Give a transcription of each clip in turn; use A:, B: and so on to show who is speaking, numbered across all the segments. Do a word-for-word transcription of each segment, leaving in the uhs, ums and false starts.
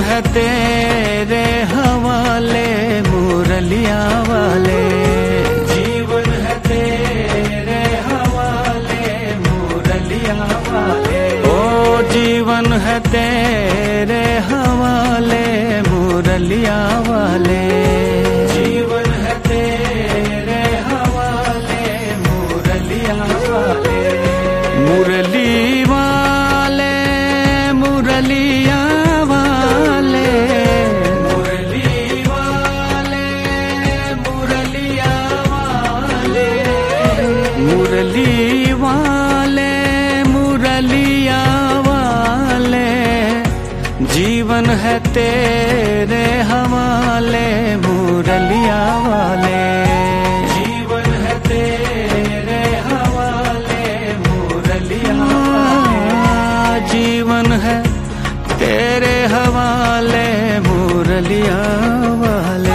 A: है तेरे हवाले मुरलिया वाले, जीवन है तेरे हवाले मुरलिया वाले। ओ जीवन है तेरे हवाले मुरलिया वाले, जीवन है तेरे हवाले मुरलिया वाले। मुरली वाले मुरलिया वाले, मुरली वाले मुरलिया वाले, मुरली वाले मुरलिया वाले। जीवन है तेरे हवाले मुरलिया वाले, जीवन है तेरे हवाले मुरलिया वाले। जीवन है तेरे हवाले मुरलिया वाले।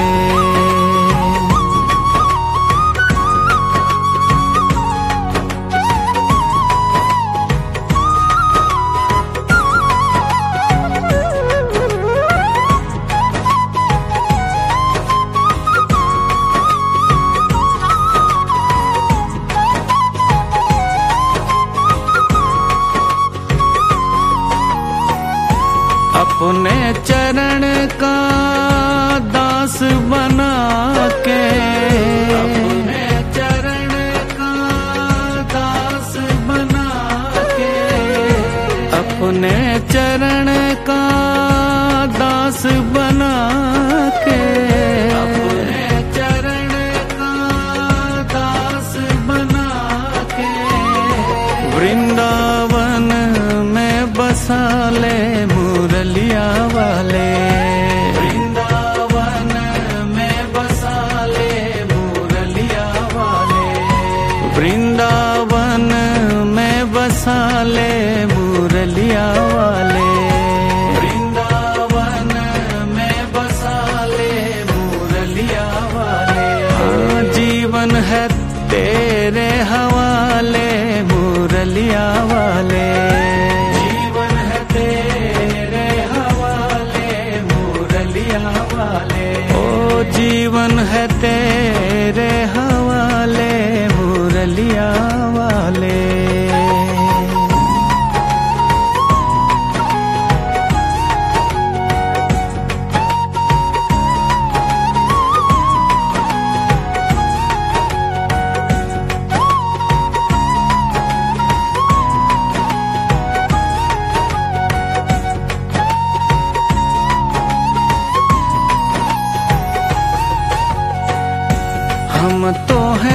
A: अपने चरण का दास बना के, अपने चरण का दास बना के, अपने चरण का दास बना के, अपने चरण का दास बना के। वृंदावन में बसा ले मुरलिया वाले, वृंदावन में बसा ले मुरलिया वाले, वृंदावन में बसा ले मुरलिया वाले, वृंदावन में बसा ले मुरलिया वाले। हाँ जीवन है तेरे हवाले मुरलिया वाले, जीवन है तेरे हवाले मुरलिया वाले। ओ जीवन है तेरे हवाले मुरलिया वाले। हम तो है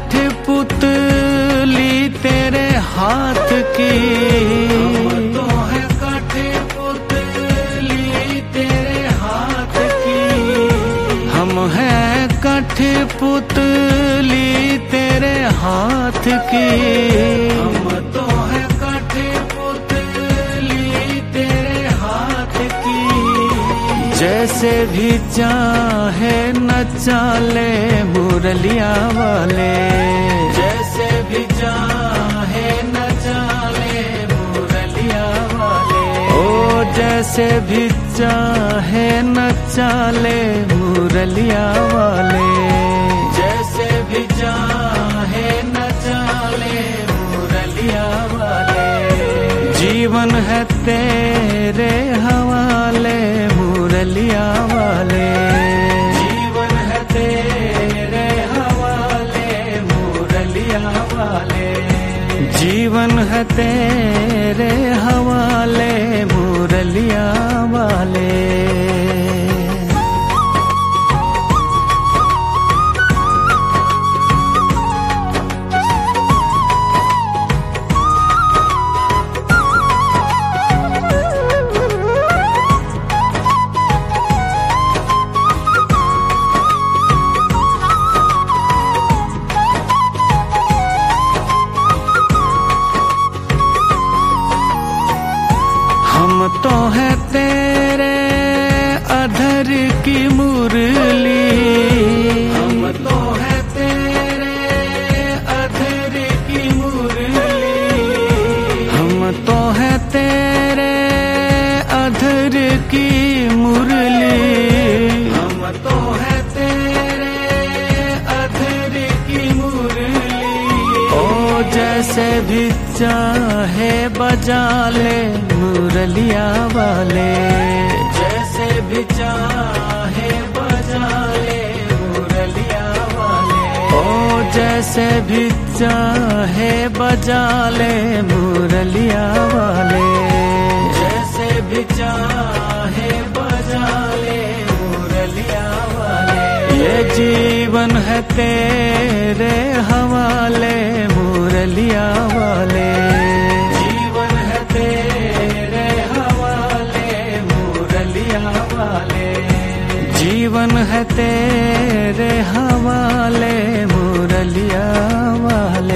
A: कठपुतली तेरे हाथ की, हम तो है कठपुतली तेरे हाथ की, हम है कठपुतली तेरे हाथ की, हम तो है कठपुतली तेरे हाथ की। जैसे भी चाहे नचा ले मुरलिया वाले, जैसे भी चाहे नचा ले मुरलिया वाले। ओ जैसे भी चाहे नचा ले मुरलिया वाले, जैसे भी चाहे नचा ले मुरलिया वाले। जीवन है तेरे हवाले मुरलिया वाले, जीवन है तेरे हवाले मुरलिया वाले, जीवन है तेरे हवाले मुरलिया वाले। हम तो है तेरे अधर की मुरली, हम तो है तेरे अधर की मुरली, हम तो है तेरे अधर की जैसे भी चाहे बजा ले मुरलिया वाले, जैसे भी चाहे बजा ले मुरलिया वाले, ओ जैसे भी चाहे बजा ले मुरलिया वाले, जैसे भी चाहे बजा ले मुरलिया वाले। ये जीवन है तेरे हवाले मुरलिया वाले, जीवन है तेरे हवाले मुरलिया वाले, जीवन है तेरे हवाले मुरलिया वाले।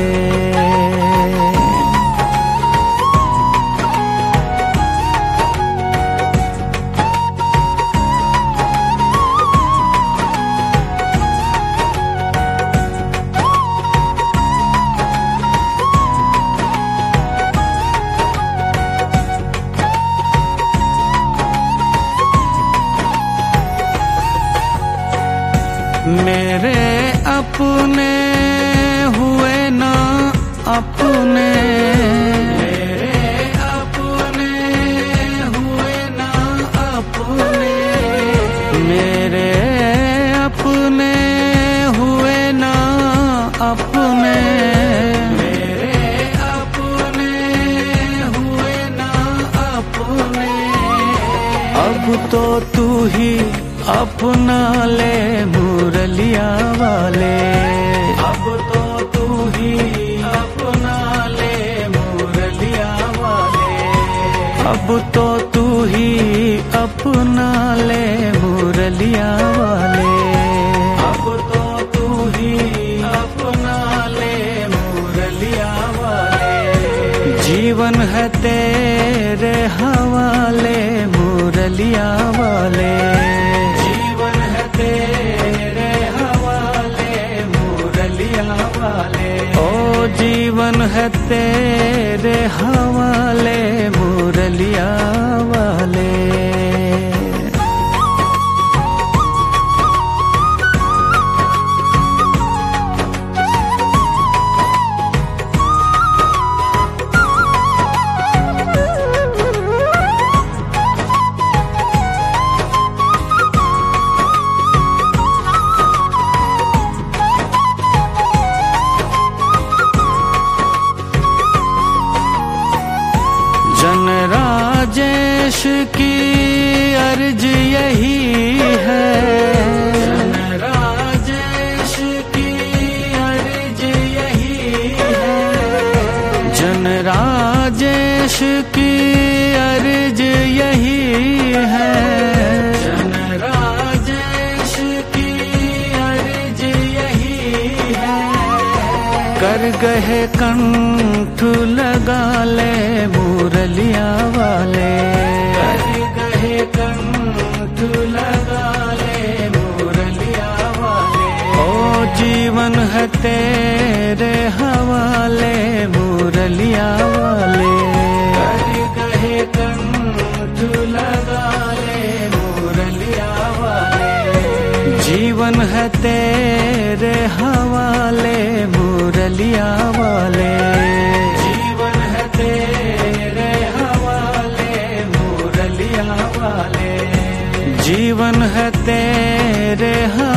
A: मेरे अपने हुए ना अपने, मेरे अपने हुए ना अपने, मेरे अपने हुए ना अपने, मेरे अपने हुए ना अपने। अब तो तू ही अपना ले मुरलिया वाले, अब तो तू ही अपना ले मुरलिया वाले, अब तो तू ही अपना ले मुरलिया वाले, अब तो तू ही अपना ले मुरलिया वाले। जीवन है तेरे हवाले मुरलिया वाले, तेरे हवाले मुरलिया वाले, ओ जीवन है तेरे हवाले मुरलिया वाले। जन राजेश की अर्ज यही है, जन राजेश की अर्ज यही है, जन राजेश की अर्ज यही है, जन राजेश की अर्ज यही है। कर गए कंठ लगा ले मुरलिया वाले, कर गए कंठ लगा ले मुरलिया वाले, ओ जीवन है तेरे हवाले मुरलिया वाले, कर गए कंठ लगा ले मुरलिया वाले। जीवन है तेरे हवाले मुरलिया वाले, जीवन है तेरे हवाले मुरलिया वाले, जीवन है तेरे हवाले